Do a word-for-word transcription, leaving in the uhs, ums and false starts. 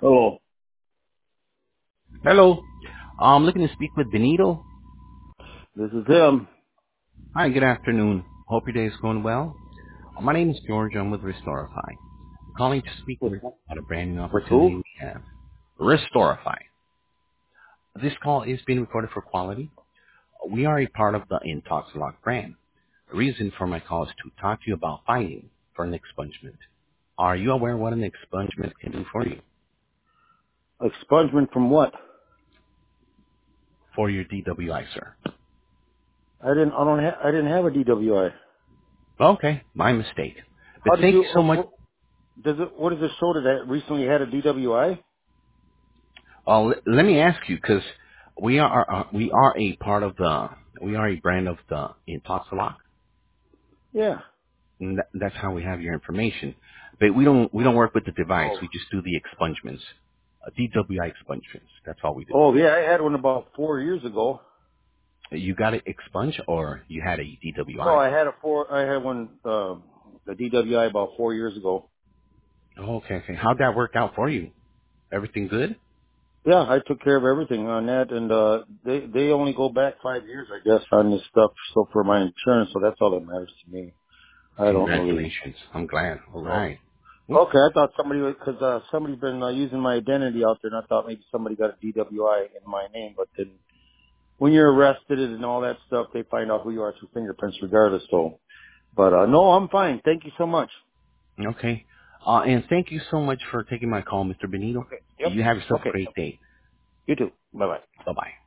Hello. Hello. I'm looking to speak with Benito. This is him. Hi, good afternoon. Hope your day is going well. My name is George. I'm with Restorify. Calling to speak With, with about a brand new with who? opportunity we have. Restorify. This call is being recorded for quality. We are a part of the Intoxilog brand. The reason for my call is to talk to you about fighting for an expungement. Are you aware what an expungement can do for you, Expungement from what? for your D W I, sir? I didn't. I don't. Ha- I didn't have a D W I. Okay, my mistake. But How did thank you? you so Uh, much. what, does it? What does it show that I recently had a D W I? Uh, l- let me ask you, because we are uh, we are a part of the we are a brand of the Intoxilock, Yeah. and that, that's how we have your information. But we don't we don't work with the device. Oh. We just do the expungements, uh, D W I expungements. That's all we do. Oh yeah, I had one about four years ago. You got it expunged, or you had a No, D W I? I had a four. I had one. Uh, the D W I about four years ago. Oh, okay, okay. How'd that work out for you? Everything good? Yeah, I took care of everything on that, and uh they they only go back five years, I guess, on this stuff. So for my insurance, so that's all that matters to me. I don't really. Congratulations. I'm glad. All So. right. Hmm. Okay, I thought somebody because uh, somebody's been uh, using my identity out there, and I thought maybe somebody got a D W I in my name. But then, when you're arrested and all that stuff, they find out who you are through fingerprints, regardless. So, but uh, no, I'm fine. Thank you so much. Okay. Uh, and thank you so much for taking my call, Mister Benito. Okay. Yep. You have yourself a Okay. great day. You too. Bye bye. Bye bye.